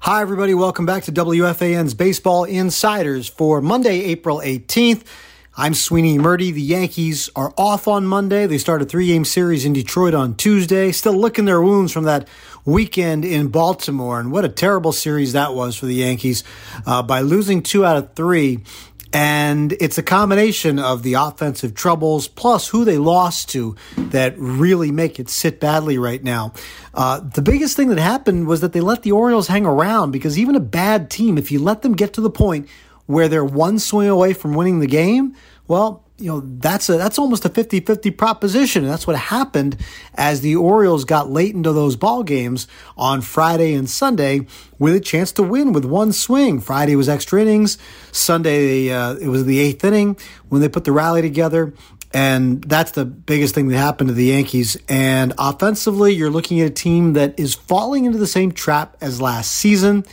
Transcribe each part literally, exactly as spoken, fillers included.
Hi, everybody. Welcome back to W F A N's Baseball Insiders for Monday, April eighteenth. I'm Sweeney Murdy. The Yankees are off on Monday. They start a three-game series in Detroit on Tuesday, still licking their wounds from that weekend in Baltimore. And what a terrible series that was for the Yankees uh, by losing two out of three. And it's a combination of the offensive troubles plus who they lost to that really make it sit badly right now. Uh, the biggest thing that happened was that they let the Orioles hang around, because even a bad team, if you let them get to the point where they're one swing away from winning the game, well, you know, that's a, that's almost a fifty-fifty proposition. And that's what happened as the Orioles got late into those ball games on Friday and Sunday with a chance to win with one swing. Friday was extra innings. Sunday, uh, it was the eighth inning when they put the rally together. And that's the biggest thing that happened to the Yankees. And offensively, you're looking at a team that is falling into the same trap as last season.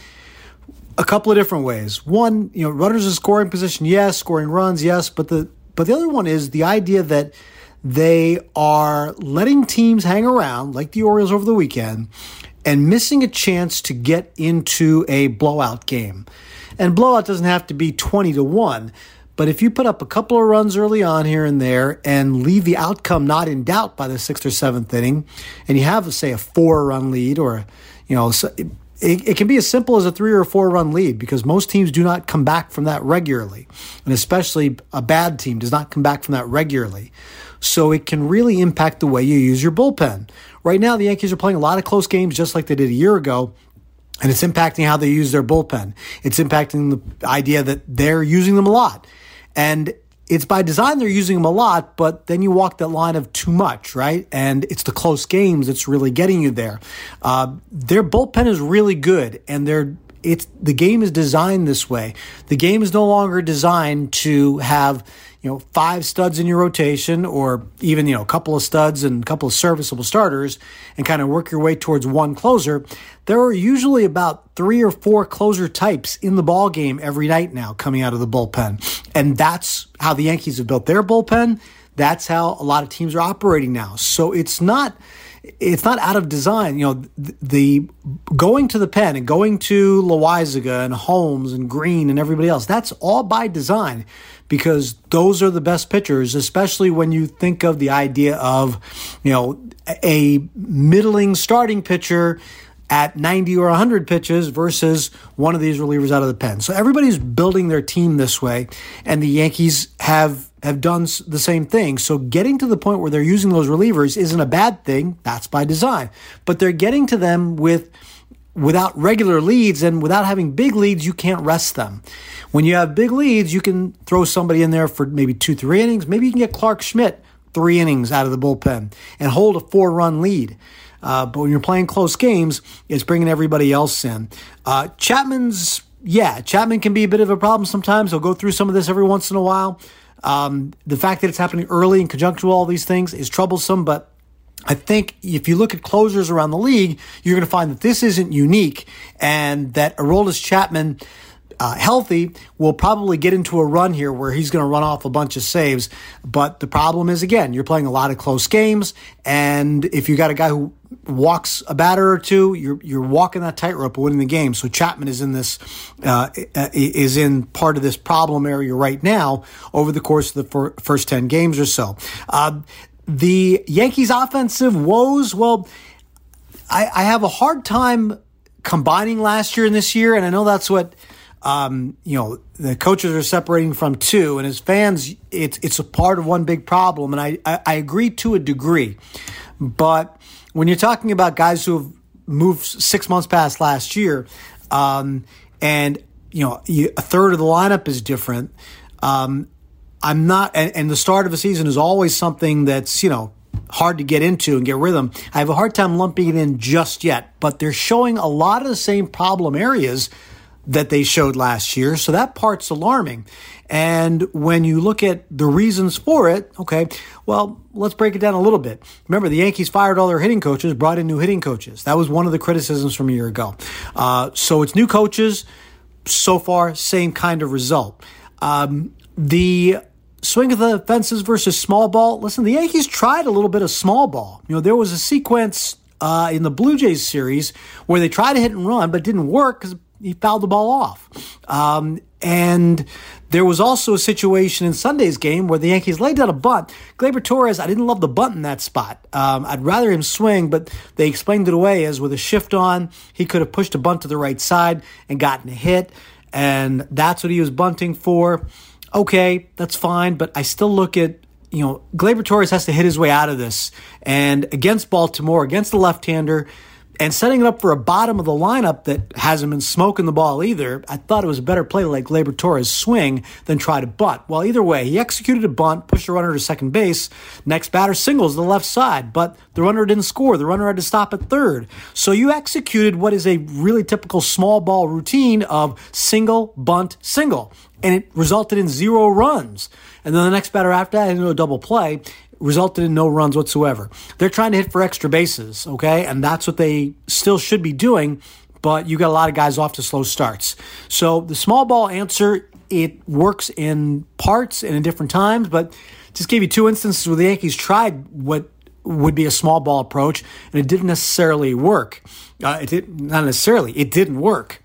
A couple of different ways. One, you know, runners in scoring position, yes. Scoring runs, yes. But the But the other one is the idea that they are letting teams hang around, like the Orioles over the weekend, and missing a chance to get into a blowout game. And blowout doesn't have to be twenty to one, but if you put up a couple of runs early on here and there and leave the outcome not in doubt by the sixth or seventh inning, and you have, say, a four-run lead, or, you know, It, it can be as simple as a three or a four run lead, because most teams do not come back from that regularly. And especially a bad team does not come back from that regularly. So it can really impact the way you use your bullpen. Right now, the Yankees are playing a lot of close games just like they did a year ago. And it's impacting how they use their bullpen. It's impacting the idea that they're using them a lot. And it's by design they're using them a lot, but then you walk that line of too much, right? And it's the close games that's really getting you there. Uh, their bullpen is really good, and they're it's the game is designed this way. The game is no longer designed to have, you know, five studs in your rotation, or even, you know, a couple of studs and a couple of serviceable starters, and kind of work your way towards one closer. There are usually about three or four closer types in the ball game every night now coming out of the bullpen. And that's how the Yankees have built their bullpen. That's how a lot of teams are operating now. So it's not it's not out of design. You know, the, the going to the pen and going to Loaisiga and Holmes and Green and everybody else, that's all by design, because those are the best pitchers, especially when you think of the idea of, you know, a middling starting pitcher at ninety or one hundred pitches versus one of these relievers out of the pen. So everybody's building their team this way, and the Yankees have have done the same thing. So getting to the point where they're using those relievers isn't a bad thing. That's by design. But they're getting to them with without regular leads, and without having big leads, you can't rest them. When you have big leads, you can throw somebody in there for maybe two, three innings. Maybe you can get Clark Schmidt three innings out of the bullpen and hold a four-run lead. Uh, but when you're playing close games, it's bringing everybody else in. Uh, Chapman's, yeah, Chapman can be a bit of a problem sometimes. He'll go through some of this every once in a while. Um, the fact that it's happening early in conjunction with all these things is troublesome, but I think if you look at closers around the league, you're going to find that this isn't unique, and that Aroldis Chapman, Uh, healthy, will probably get into a run here where he's going to run off a bunch of saves. But the problem is, again, you're playing a lot of close games, and if you got a guy who walks a batter or two, you're you're walking that tightrope of winning the game. So Chapman is in this uh, is in part of this problem area right now over the course of the fir- first ten games or so. Uh, the Yankees' offensive woes, well, I, I have a hard time combining last year and this year, and I know that's what Um, you know, the coaches are separating from two, and as fans, it's it's a part of one big problem, and I, I, I agree to a degree. But when you're talking about guys who have moved six months past last year, um, and, you know, you, a third of the lineup is different, um, I'm not, and, and the start of a season is always something that's, you know, hard to get into and get rhythm. I have a hard time lumping it in just yet, but they're showing a lot of the same problem areas that they showed last year. So that part's alarming. And when you look at the reasons for it, okay, well, let's break it down a little bit. Remember, the Yankees fired all their hitting coaches, brought in new hitting coaches. That was one of the criticisms from a year ago. Uh, so it's new coaches. So far, same kind of result. Um, the swing of the fences versus small ball. Listen, the Yankees tried a little bit of small ball. You know, there was a sequence uh, in the Blue Jays series where they tried to hit and run, but it didn't work because he fouled the ball off. Um, and there was also a situation in Sunday's game where the Yankees laid down a bunt. Gleyber Torres, I didn't love the bunt in that spot. Um, I'd rather him swing, but they explained it away as with a shift on, he could have pushed a bunt to the right side and gotten a hit, and that's what he was bunting for. Okay, that's fine, but I still look at, you know, Gleyber Torres has to hit his way out of this. And against Baltimore, against the left-hander, and setting it up for a bottom of the lineup that hasn't been smoking the ball either, I thought it was a better play to let Gleyber Torres swing than try to bunt. Well, either way, he executed a bunt, pushed a runner to second base. Next batter singles the left side, but the runner didn't score. The runner had to stop at third. So you executed what is a really typical small ball routine of single, bunt, single. And it resulted in zero runs. And then the next batter after that, into a double play, resulted in no runs whatsoever. They're trying to hit for extra bases, okay? And that's what they still should be doing, but you got a lot of guys off to slow starts. So the small ball answer, it works in parts and in different times, but just gave you two instances where the Yankees tried what would be a small ball approach, and it didn't necessarily work. Uh, it did, not necessarily, it didn't work.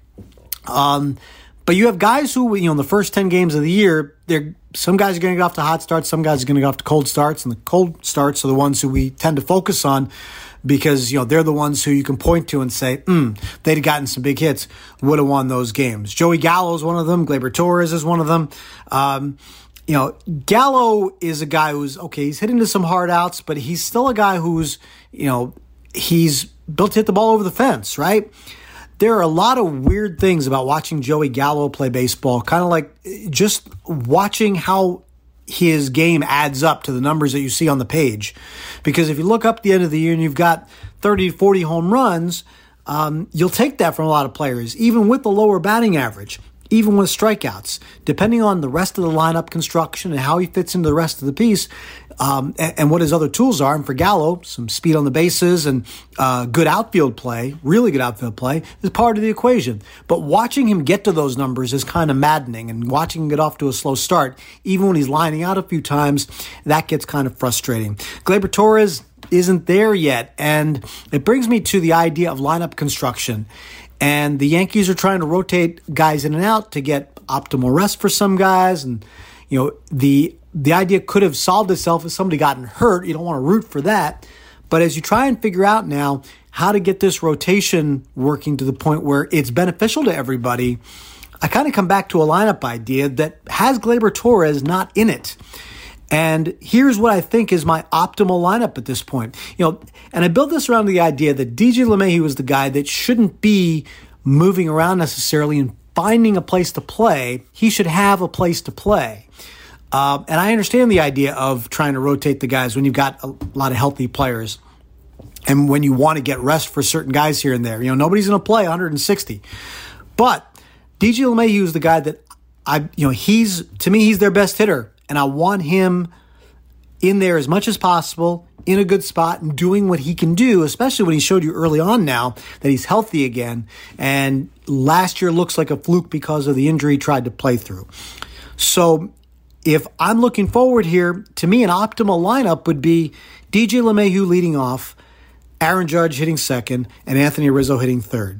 Um, but you have guys who, you know, in the first ten games of the year, they're some guys are going to get off to hot starts, some guys are going to get off to cold starts, and the cold starts are the ones who we tend to focus on because, you know, they're the ones who you can point to and say, hmm, they'd have gotten some big hits, would have won those games. Joey Gallo is one of them. Gleyber Torres is one of them. Um, you know, Gallo is a guy who's, okay, he's hitting to some hard outs, but he's still a guy who's, you know, he's built to hit the ball over the fence, right? There are a lot of weird things about watching Joey Gallo play baseball, kind of like just watching how his game adds up to the numbers that you see on the page. Because if you look up at the end of the year and you've got thirty to forty home runs, um, you'll take that from a lot of players, even with the lower batting average, even with strikeouts. Depending on the rest of the lineup construction and how he fits into the rest of the piece, Um, and, and what his other tools are. And for Gallo, some speed on the bases and uh, good outfield play, really good outfield play, is part of the equation. But watching him get to those numbers is kind of maddening. And watching him get off to a slow start, even when he's lining out a few times, that gets kind of frustrating. Gleyber Torres isn't there yet. And it brings me to the idea of lineup construction. And the Yankees are trying to rotate guys in and out to get optimal rest for some guys. And, you know, the The idea could have solved itself if somebody gotten hurt. You don't want to root for that. But as you try and figure out now how to get this rotation working to the point where it's beneficial to everybody, I kind of come back to a lineup idea that has Gleyber Torres not in it. And here's what I think is my optimal lineup at this point. You know, and I built this around the idea that D J LeMahieu is the guy that shouldn't be moving around necessarily and finding a place to play. He should have a place to play. Uh, and I understand the idea of trying to rotate the guys when you've got a lot of healthy players and when you want to get rest for certain guys here and there. You know, nobody's going to play one hundred sixty. But D J LeMahieu is the guy that I, you know, he's, to me, he's their best hitter. And I want him in there as much as possible, in a good spot, and doing what he can do, especially when he showed you early on now that he's healthy again. And last year looks like a fluke because of the injury he tried to play through. So if I'm looking forward here, to me, an optimal lineup would be D J LeMahieu leading off, Aaron Judge hitting second, and Anthony Rizzo hitting third.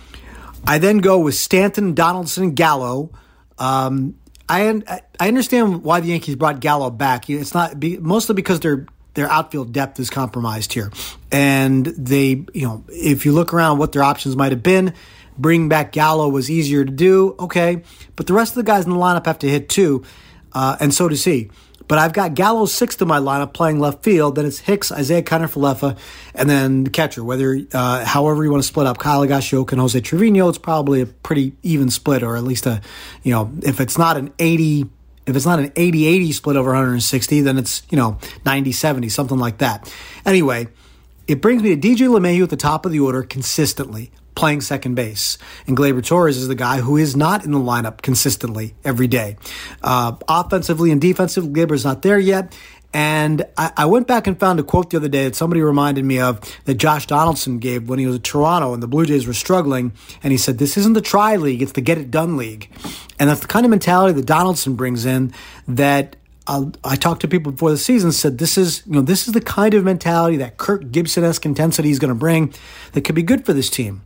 I then go with Stanton, Donaldson, and Gallo. Um, I I understand why the Yankees brought Gallo back. It's not be, mostly because their their outfield depth is compromised here, and they, you know, if you look around what their options might have been, bringing back Gallo was easier to do. Okay, but the rest of the guys in the lineup have to hit too. Uh, and so does he. But I've got Gallo sixth in my lineup playing left field. Then it's Hicks, Isaiah Kiner-Falefa, and then the catcher. Whether, uh, however you want to split up Kyle Higashioka and Jose Trevino, it's probably a pretty even split, or at least a, you know, if it's not an eighty, if it's not an eighty eighty split over one hundred sixty, then it's, you know, ninety seventy, something like that. Anyway, it brings me to D J LeMahieu at the top of the order consistently, playing second base. And Gleyber Torres is the guy who is not in the lineup consistently every day. Uh, offensively and defensively, Gleyber's not there yet. And I, I went back and found a quote the other day that somebody reminded me of that Josh Donaldson gave when he was at Toronto and the Blue Jays were struggling. And he said, this isn't the try league, it's the get it done league. And that's the kind of mentality that Donaldson brings in that uh, I talked to people before the season, said this is, you know, this is the kind of mentality that Kirk Gibson-esque intensity is going to bring that could be good for this team.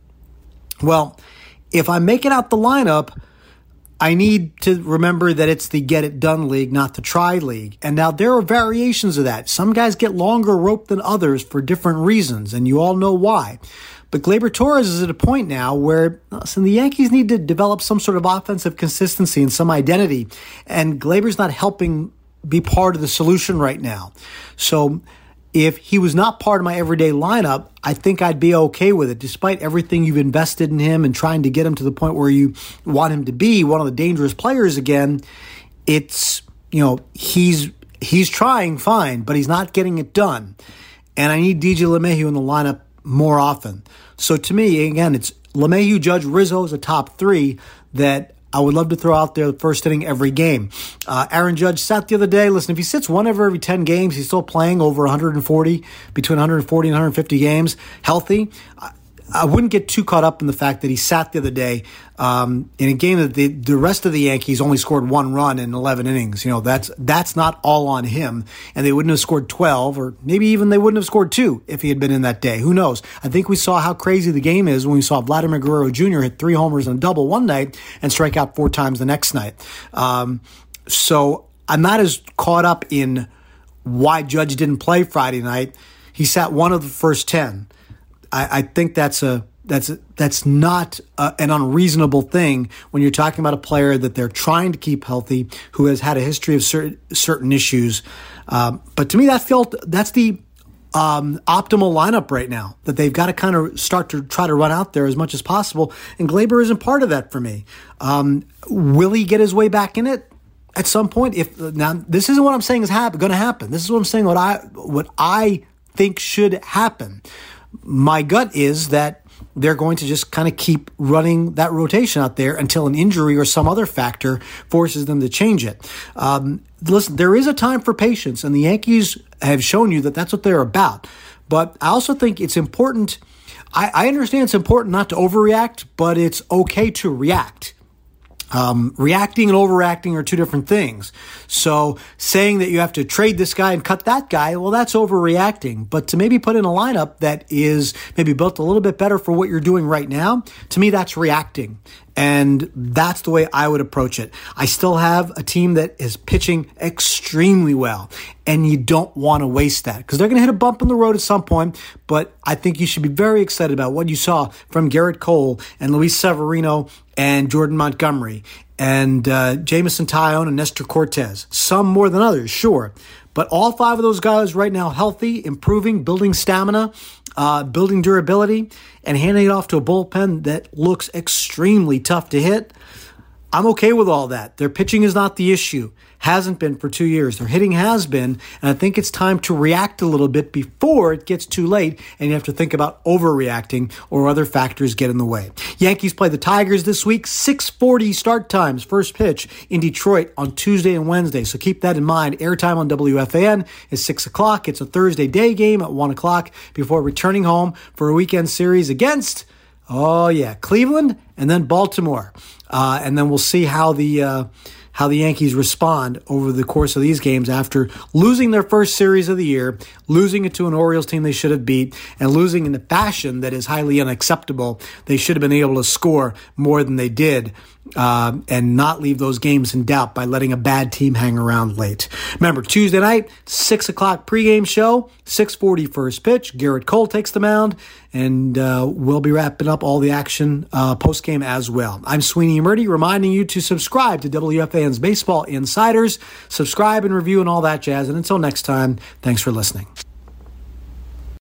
Well, if I'm making out the lineup, I need to remember that it's the get it done league, not the try league. And now there are variations of that. Some guys get longer rope than others for different reasons, and you all know why. But Gleyber Torres is at a point now where, listen, the Yankees need to develop some sort of offensive consistency and some identity. And Gleyber's not helping be part of the solution right now. So if he was not part of my everyday lineup, I think I'd be okay with it. Despite everything you've invested in him and trying to get him to the point where you want him to be one of the dangerous players again, it's, you know, he's he's trying fine, but he's not getting it done. And I need D J LeMahieu in the lineup more often. So to me, again, it's LeMahieu, Judge, Rizzo is a top three that I would love to throw out there the first inning every game. Uh, Aaron Judge sat the other day. Listen, if he sits one over every ten games, he's still playing over one hundred forty, between one hundred forty and one hundred fifty games, healthy. I, I wouldn't get too caught up in the fact that he sat the other day um, in a game that the, the rest of the Yankees only scored one run in eleven innings. You know, that's that's not all on him, and they wouldn't have scored twelve, or maybe even they wouldn't have scored two if he had been in that day. Who knows? I think we saw how crazy the game is when we saw Vladimir Guerrero Junior hit three homers and a double one night and strike out four times the next night. Um, so I'm not as caught up in why Judge didn't play Friday night. He sat one of the first ten. I, I think that's a that's a, that's not a, an unreasonable thing when you're talking about a player that they're trying to keep healthy, who has had a history of cer- certain issues. Um, but to me, that felt that's the um, optimal lineup right now, that they've got to kind of start to try to run out there as much as possible. And Gleyber isn't part of that for me. Um, will he get his way back in it at some point? If now this isn't what I'm saying is happen, going to happen. This is what I'm saying. What I what I think should happen. My gut is that they're going to just kind of keep running that rotation out there until an injury or some other factor forces them to change it. Um, listen, there is a time for patience, and the Yankees have shown you that that's what they're about. But I also think it's important. I, I understand it's important not to overreact, but it's okay to react. Um, reacting and overreacting are two different things. So saying that you have to trade this guy and cut that guy, well, that's overreacting. But to maybe put in a lineup that is maybe built a little bit better for what you're doing right now, to me, that's reacting. And that's the way I would approach it. I still have a team that is pitching extremely well, and you don't want to waste that because they're going to hit a bump in the road at some point. But I think you should be very excited about what you saw from Garrett Cole and Luis Severino and Jordan Montgomery and uh, Jameson Taillon and Nestor Cortez. Some more than others, sure. But all five of those guys right now healthy, improving, building stamina, uh, building durability, and handing it off to a bullpen that looks extremely tough to hit. I'm okay with all that. Their pitching is not the issue. Hasn't been for two years. Their hitting has been, and I think it's time to react a little bit before it gets too late and you have to think about overreacting or other factors get in the way. Yankees play the Tigers this week, six forty start times, first pitch in Detroit on Tuesday and Wednesday, so keep that in mind. Airtime on W F A N is six o'clock. It's a Thursday day game at one o'clock before returning home for a weekend series against, oh yeah, Cleveland and then Baltimore. Uh, and then we'll see how the uh, how the Yankees respond over the course of these games after losing their first series of the year, losing it to an Orioles team they should have beat, and losing in a fashion that is highly unacceptable. They should have been able to score more than they did uh, and not leave those games in doubt by letting a bad team hang around late. Remember, Tuesday night, six o'clock pregame show, six forty first pitch. Garrett Cole takes the mound, and uh, we'll be wrapping up all the action uh, postgame as well. I'm Sweeney Murdy, reminding you to subscribe to W F A N's Baseball Insiders. Subscribe and review and all that jazz. And until next time, thanks for listening.